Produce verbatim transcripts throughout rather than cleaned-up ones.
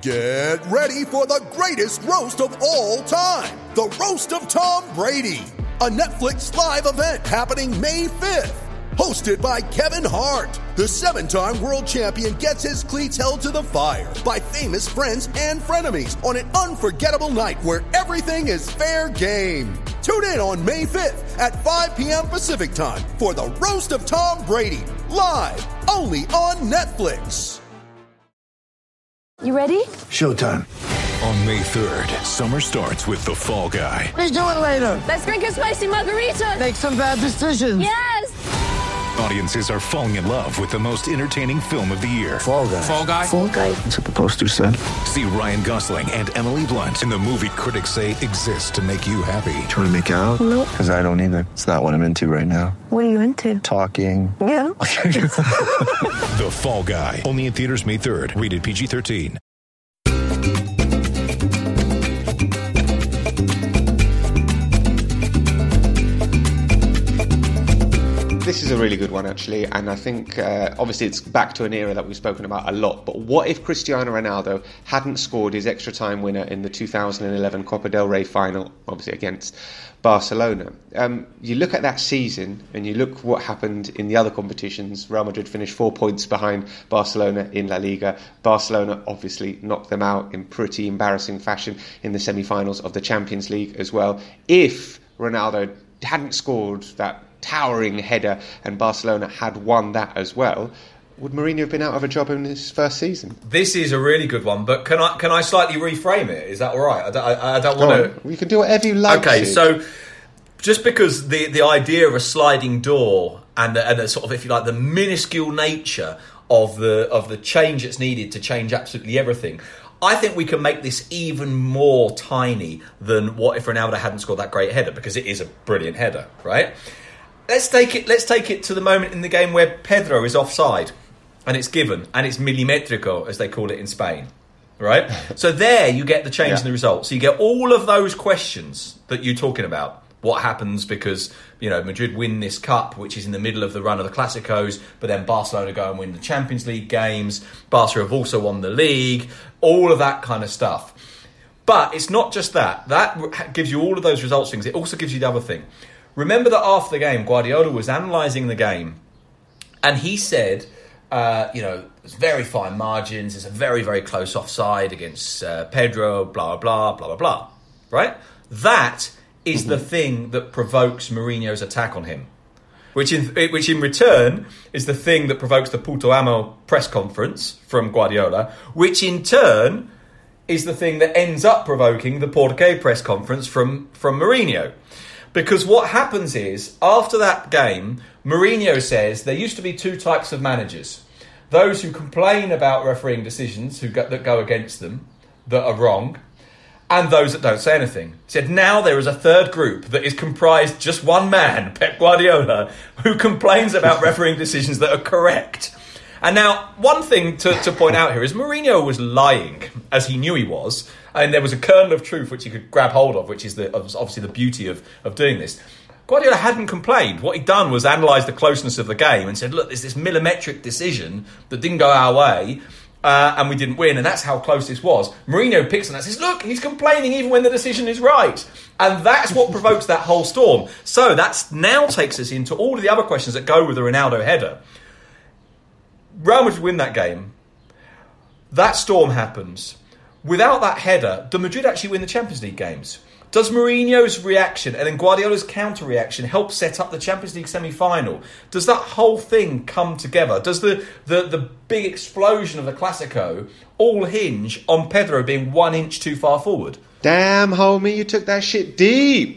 Get ready for the greatest roast of all time, the Roast of Tom Brady, a Netflix live event happening May fifth. Hosted by Kevin Hart, the seven-time world champion gets his cleats held to the fire by famous friends and frenemies on an unforgettable night where everything is fair game. Tune in on May fifth at five p.m. Pacific time for the Roast of Tom Brady, live only on Netflix. You ready? Showtime. On May third, summer starts with The Fall Guy. Let's do it later. Let's drink a spicy margarita. Make some bad decisions. Yes. Audiences are falling in love with the most entertaining film of the year. Fall Guy. Fall Guy? Fall Guy. That's what the poster said. See Ryan Gosling and Emily Blunt in the movie critics say exists to make you happy. Trying to make it out? Nope. Because I don't either. It's not what I'm into right now. What are you into? Talking. Yeah. The Fall Guy. Only in theaters May third. Rated P G thirteen. This is a really good one, actually, and I think, uh, obviously, it's back to an era that we've spoken about a lot, but what if Cristiano Ronaldo hadn't scored his extra-time winner in the two thousand eleven Copa del Rey final, obviously against Barcelona? Um, you look at that season, and you look what happened in the other competitions. Real Madrid finished four points behind Barcelona in La Liga. Barcelona obviously knocked them out in pretty embarrassing fashion in the semi-finals of the Champions League as well. If Ronaldo hadn't scored that towering header and Barcelona had won that as well, would Mourinho have been out of a job in his first season? This is a really good one, but can I can I slightly reframe it? Is that all right? I don't, I, I don't want to... You can do whatever you like. Okay, to. so just because the, the idea of a sliding door and the, and the sort of, if you like, the minuscule nature of the of the change that's needed to change absolutely everything, I think we can make this even more tiny than what if Ronaldo hadn't scored that great header, because it is a brilliant header, right? Let's take it. Let's take it to the moment in the game where Pedro is offside, and it's given, and it's milimétrico, as they call it in Spain, right? So there you get the change yeah. in the result. So you get all of those questions that you're talking about. What happens because, you know, Madrid win this cup, which is in the middle of the run of the Clásicos, but then Barcelona go and win the Champions League games. Barca have also won the league. All of that kind of stuff. But it's not just that. That gives you all of those results things. It also gives you the other thing. Remember that after the game, Guardiola was analysing the game, and he said, uh, you know, there's very fine margins, it's a very, very close offside against uh, Pedro, blah, blah, blah, blah, blah, right? That is mm-hmm. the thing that provokes Mourinho's attack on him, which in, which in return is the thing that provokes the Puto Amo press conference from Guardiola, which in turn is the thing that ends up provoking the Porqué press conference from, from Mourinho. Because what happens is, after that game, Mourinho says there used to be two types of managers. Those who complain about refereeing decisions who go, that go against them, that are wrong, and those that don't say anything. He said, now there is a third group that is comprised just one man, Pep Guardiola, who complains about refereeing decisions that are correct. And now, one thing to, to point out here is Mourinho was lying, as he knew he was, and there was a kernel of truth which he could grab hold of, which is the, obviously the beauty of, of doing this. Guardiola hadn't complained. What he'd done was analyse the closeness of the game and said, look, there's this millimetric decision that didn't go our way, uh, and we didn't win, and that's how close this was. Mourinho picks on that and says, look, he's complaining even when the decision is right. And that's what provokes that whole storm. So that now takes us into all of the other questions that go with the Ronaldo header. Real Madrid win that game. That storm happens. Without that header, do Madrid actually win the Champions League games? Does Mourinho's reaction and then Guardiola's counter-reaction help set up the Champions League semi-final? Does that whole thing come together? Does the, the, the big explosion of the Clásico all hinge on Pedro being one inch too far forward? Damn, homie, you took that shit deep.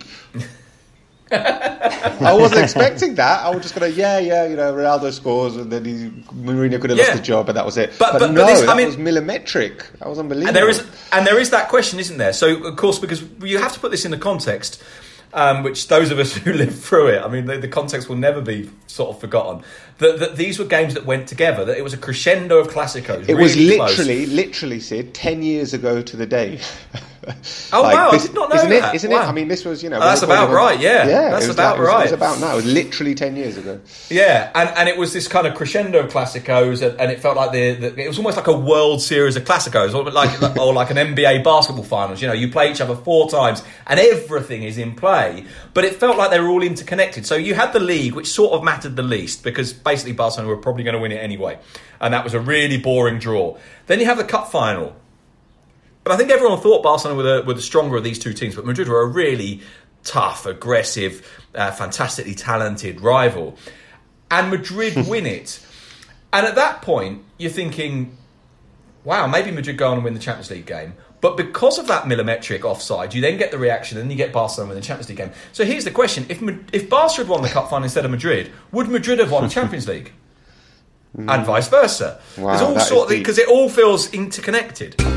I wasn't expecting that. I was just going to, yeah, yeah, you know, Ronaldo scores and then he, Mourinho could have yeah. lost the job and that was it. But, but, but no, but this, that I mean, was millimetric. That was unbelievable. And there is, and there is that question, isn't there? So, of course, because you have to put this in the context, um, which those of us who live through it, I mean, the, the context will never be sort of forgotten. That, that these were games that went together, that it was a crescendo of Clásicos. It really was literally, close. literally, Sid, ten years ago to the day. Oh like, wow, this, I did not know isn't that. It, isn't wow. it? I mean, this was, you know... Oh, that's about right, yeah. Yeah, that's it was about like, right. It was, it was about now. It was literally ten years ago. Yeah, and, and it was this kind of crescendo of Classicos, and, and it felt like the, the... It was almost like a World Series of Classicos, or like, or like an N B A basketball finals. You know, you play each other four times, and everything is in play. But it felt like they were all interconnected. So you had the league, which sort of mattered the least, because basically Barcelona were probably going to win it anyway. And that was a really boring draw. Then you have the cup final. But I think everyone thought Barcelona were the, were the stronger of these two teams, but Madrid were a really tough, aggressive, uh, fantastically talented rival. And Madrid win it. And at that point, you're thinking, wow, maybe Madrid go on and win the Champions League game. But because of that millimetric offside, you then get the reaction, and then you get Barcelona win the Champions League game. So here's the question. If if Barca had won the cup final instead of Madrid, would Madrid have won the Champions League? And vice versa. Wow, There's all that sort is of, because it all feels interconnected.